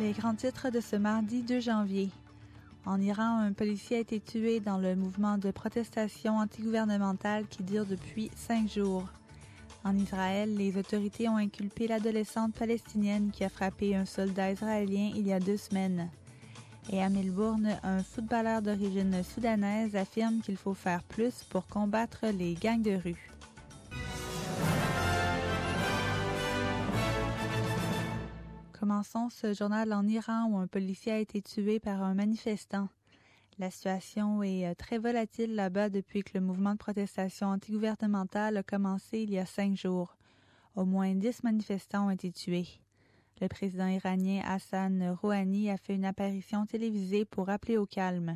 Les grands titres de ce mardi 2 janvier. En Iran, un policier a été tué dans le mouvement de protestation antigouvernementale qui dure depuis 5 jours. En Israël, les autorités ont inculpé l'adolescente palestinienne qui a frappé un soldat israélien il y a 2 semaines. Et à Melbourne, un footballeur d'origine soudanaise affirme qu'il faut faire plus pour combattre les gangs de rue. Commençons ce journal en Iran où un policier a été tué par un manifestant. La situation est très volatile là-bas depuis que le mouvement de protestation antigouvernementale a commencé il y a 5 jours. Au moins 10 manifestants ont été tués. Le président iranien Hassan Rouhani a fait une apparition télévisée pour appeler au calme.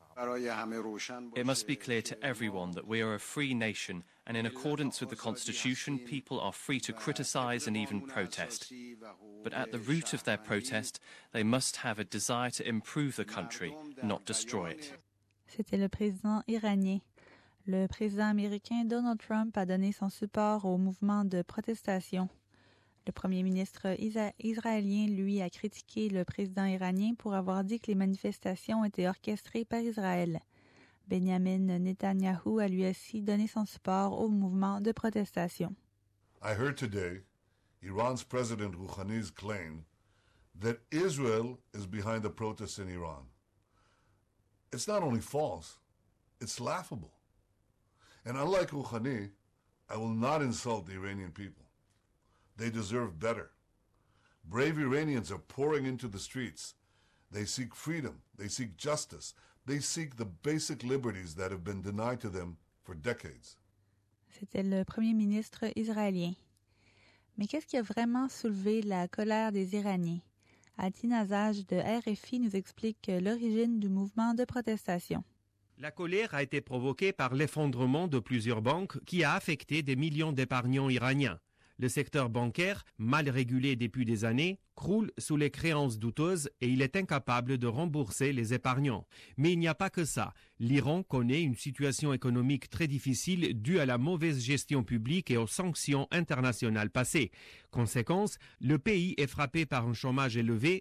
It must be clear to everyone that we are a free nation and in accordance with the Constitution, people are free to criticize and even protest. But at the root of their protest, they must have a desire to improve the country, not destroy it. C'était le président iranien. Le président américain Donald Trump a donné son support au mouvement de protestation. Le premier ministre israélien, lui, a critiqué le président iranien pour avoir dit que les manifestations étaient orchestrées par Israël. Benjamin Netanyahu a lui aussi donné son support au mouvement de protestation. I heard today Iran's President Rouhani's claim that Israel is behind the protests in Iran. It's not only false, it's laughable. And unlike Rouhani, I will not insult the Iranian people. They deserve better. Brave Iranians are pouring into the streets. They seek freedom. They seek justice. They seek the basic liberties that have been denied to them for decades. C'était le premier ministre israélien. Mais qu'est-ce qui a vraiment soulevé la colère des Iraniens? Altin Azaj de RFI nous explique l'origine du mouvement de protestation. La colère a été provoquée par l'effondrement de plusieurs banques qui a affecté des millions d'épargnants iraniens. Le secteur bancaire, mal régulé depuis des années, croule sous les créances douteuses et il est incapable de rembourser les épargnants. Mais il n'y a pas que ça. L'Iran connaît une situation économique très difficile due à la mauvaise gestion publique et aux sanctions internationales passées. Conséquence, le pays est frappé par un chômage élevé,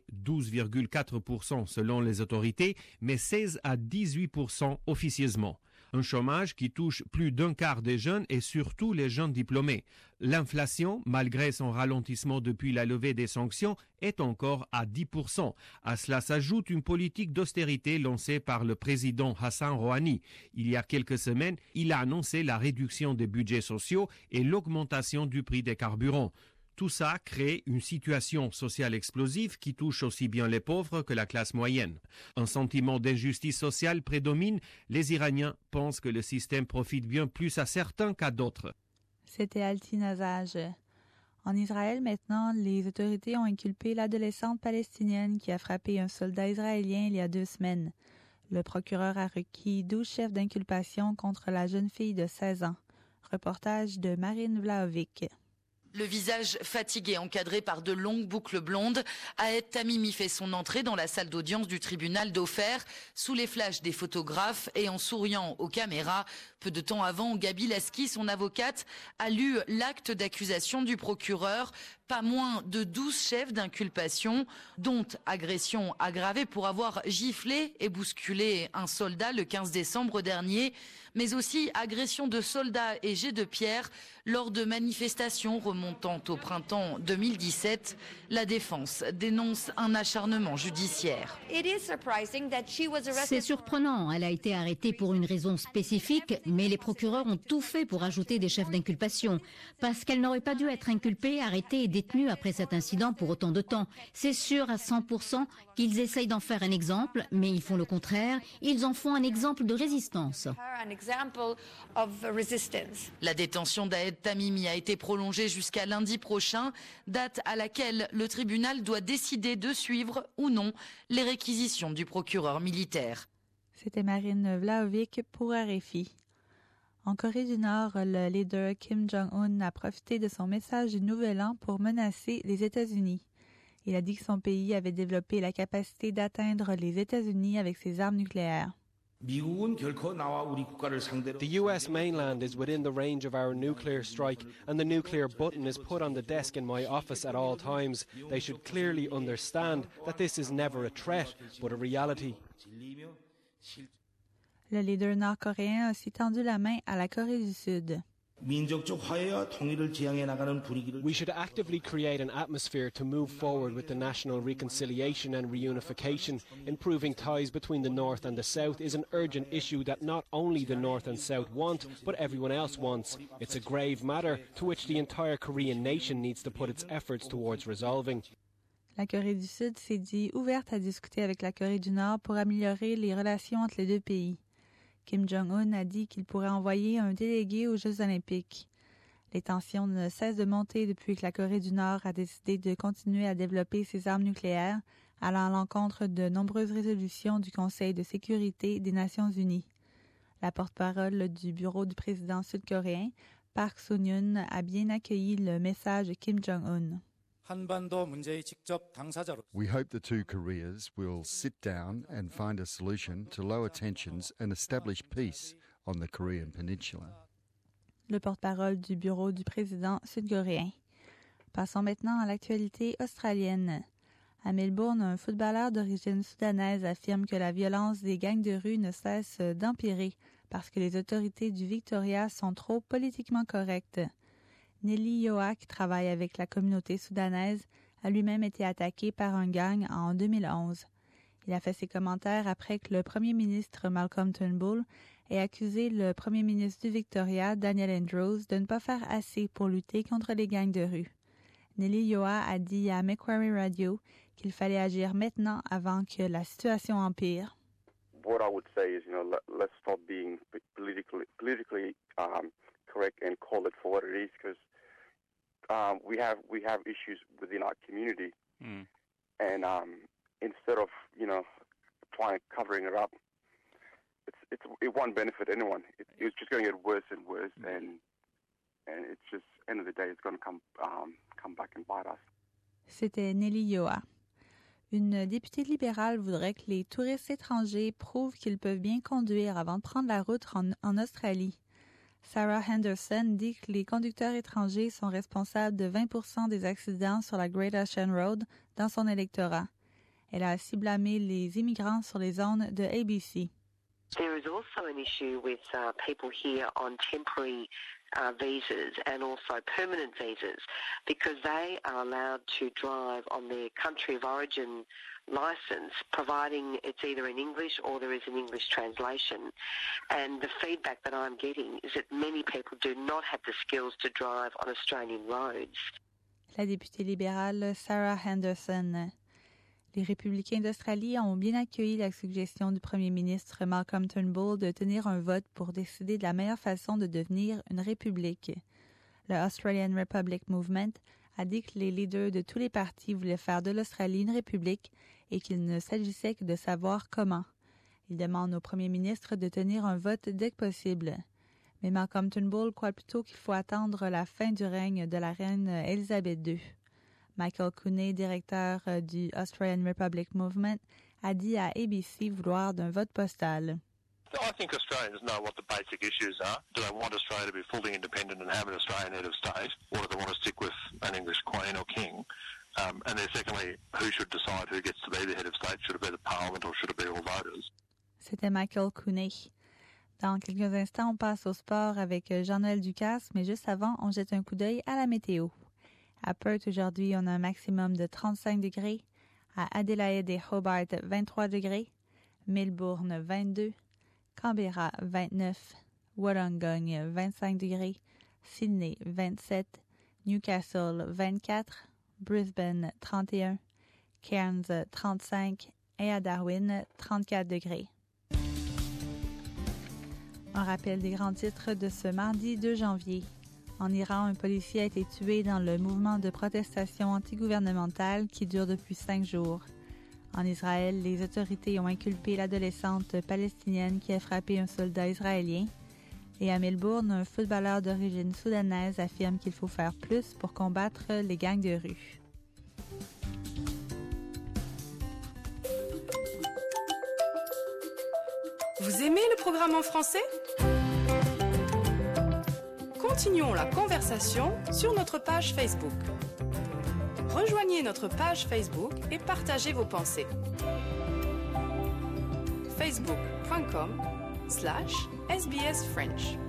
12,4% selon les autorités, mais 16 à 18% officieusement. Un chômage qui touche plus d'un quart des jeunes et surtout les jeunes diplômés. L'inflation, malgré son ralentissement depuis la levée des sanctions, est encore à 10%. À cela s'ajoute une politique d'austérité lancée par le président Hassan Rouhani. Il y a quelques semaines, il a annoncé la réduction des budgets sociaux et l'augmentation du prix des carburants. Tout ça crée une situation sociale explosive qui touche aussi bien les pauvres que la classe moyenne. Un sentiment d'injustice sociale prédomine. Les Iraniens pensent que le système profite bien plus à certains qu'à d'autres. C'était Altin Azaj. En Israël, maintenant, les autorités ont inculpé l'adolescente palestinienne qui a frappé un soldat israélien il y a 2 semaines. Le procureur a requis 12 chefs d'inculpation contre la jeune fille de 16 ans. Reportage de Marine Vlahovic. Le visage fatigué, encadré par de longues boucles blondes, Ahed Tamimi fait son entrée dans la salle d'audience du tribunal d'Ofer, sous les flashs des photographes et en souriant aux caméras. Peu de temps avant, Gabi Lasky, son avocate, a lu l'acte d'accusation du procureur. Pas moins de 12 chefs d'inculpation, dont agression aggravée pour avoir giflé et bousculé un soldat le 15 décembre dernier, mais aussi agression de soldats et jets de pierre lors de manifestations remontant au printemps 2017. La défense dénonce un acharnement judiciaire. C'est surprenant, elle a été arrêtée pour une raison spécifique, mais les procureurs ont tout fait pour ajouter des chefs d'inculpation, parce qu'elle n'aurait pas dû être inculpée, arrêtée et détenue après cet incident pour autant de temps. C'est sûr à 100% qu'ils essayent d'en faire un exemple, mais ils font le contraire, ils en font un exemple de résistance. La détention d'Ahed Tamimi a été prolongée jusqu'à lundi prochain, date à laquelle le tribunal doit décider de suivre ou non les réquisitions du procureur militaire. C'était Marine Vlahovic pour RFI. En Corée du Nord, le leader Kim Jong-un a profité de son message du Nouvel An pour menacer les États-Unis. Il a dit que son pays avait développé la capacité d'atteindre les États-Unis avec ses armes nucléaires. The US mainland is within the range of our nuclear strike, and the nuclear button is put on the desk in my office at all times. They should clearly understand that this is never a threat, but a reality. Le leader nord-coréen a aussi tendu la main à la Corée du Sud. We should actively create an atmosphere to move forward with the national reconciliation and reunification. Improving ties between the North and the South is an urgent issue that not only the North and South want, but everyone else wants. It's a grave matter to which the entire Korean nation needs to put its efforts towards resolving. La Corée du Sud s'est dit ouverte à discuter avec la Corée du Nord pour améliorer les relations entre les deux pays. Kim Jong-un a dit qu'il pourrait envoyer un délégué aux Jeux olympiques. Les tensions ne cessent de monter depuis que la Corée du Nord a décidé de continuer à développer ses armes nucléaires, allant à l'encontre de nombreuses résolutions du Conseil de sécurité des Nations unies. La porte-parole du bureau du président sud-coréen, Park Soo-hyun, a bien accueilli le message de Kim Jong-un. We hope the two Koreas will sit down and find a solution to lower tensions and establish peace on the Korean peninsula. Le porte-parole du bureau du président sud-coréen. Passons maintenant à l'actualité australienne. À Melbourne, un footballeur d'origine soudanaise affirme que la violence des gangs de rue ne cesse d'empirer parce que les autorités du Victoria sont trop politiquement correctes. Nelly Yoa, qui travaille avec la communauté soudanaise, a lui-même été attaqué par un gang en 2011. Il a fait ses commentaires après que le premier ministre Malcolm Turnbull ait accusé le premier ministre du Victoria, Daniel Andrews, de ne pas faire assez pour lutter contre les gangs de rue. Nelly Yoa a dit à Macquarie Radio qu'il fallait agir maintenant avant que la situation empire. What I would say is, let's stop being politically correct and call it for what it is, because we have issues within our community, and instead of covering it up, it won't benefit anyone. It's just going to get worse and worse, and it's just end of the day, it's going to come back and bite us. C'était Nelly Yoa. Une députée libérale voudrait que les touristes étrangers prouvent qu'ils peuvent bien conduire avant de prendre la route en Australie. Sarah Henderson dit que les conducteurs étrangers sont responsables de 20% des accidents sur la Great Ocean Road dans son électorat. Elle a aussi blâmé les immigrants sur les zones de ABC. There is also an issue with people here on temporary visas and also permanent visas, because they are allowed to drive on their country of origin license, providing it's either in English or there is an English translation. And the feedback that I'm getting is that many people do not have the skills to drive on Australian roads. La députée libérale Sarah Henderson. Les républicains d'Australie ont bien accueilli la suggestion du premier ministre Malcolm Turnbull de tenir un vote pour décider de la meilleure façon de devenir une république. Le Australian Republic Movement a dit que les leaders de tous les partis voulaient faire de l'Australie une république et qu'il ne s'agissait que de savoir comment. Il demande au premier ministre de tenir un vote dès que possible. Mais Malcolm Turnbull croit plutôt qu'il faut attendre la fin du règne de la reine Elisabeth II. Michael Cooney, directeur du Australian Republic Movement, a dit à ABC vouloir d'un vote postal. I think Australians know what the basic issues are. Do they want Australia to be fully independent and have an Australian head of state, or do they want to stick with an English queen or king? And then secondly, who should decide who gets to be the head of state? Should it be the parliament or should it be all voters? C'était Michael Cooney. Dans quelques instants, on passe au sport avec Jean-Noël Ducasse, mais juste avant, on jette un coup d'œil à la météo. À Perth, aujourd'hui, on a un maximum de 35 degrés. À Adélaïde et Hobart, 23 degrés. Melbourne, 22. Canberra, 29. Wollongong, 25 degrés. Sydney, 27. Newcastle, 24. Brisbane, 31. Cairns, 35. Et à Darwin, 34 degrés. Un rappel des grands titres de ce mardi 2 janvier. En Iran, un policier a été tué dans le mouvement de protestation antigouvernementale qui dure depuis 5 jours. En Israël, les autorités ont inculpé l'adolescente palestinienne qui a frappé un soldat israélien. Et à Melbourne, un footballeur d'origine soudanaise affirme qu'il faut faire plus pour combattre les gangs de rue. Vous aimez le programme en français? Continuons la conversation sur notre page Facebook. Rejoignez notre page Facebook et partagez vos pensées. facebook.com/SBS French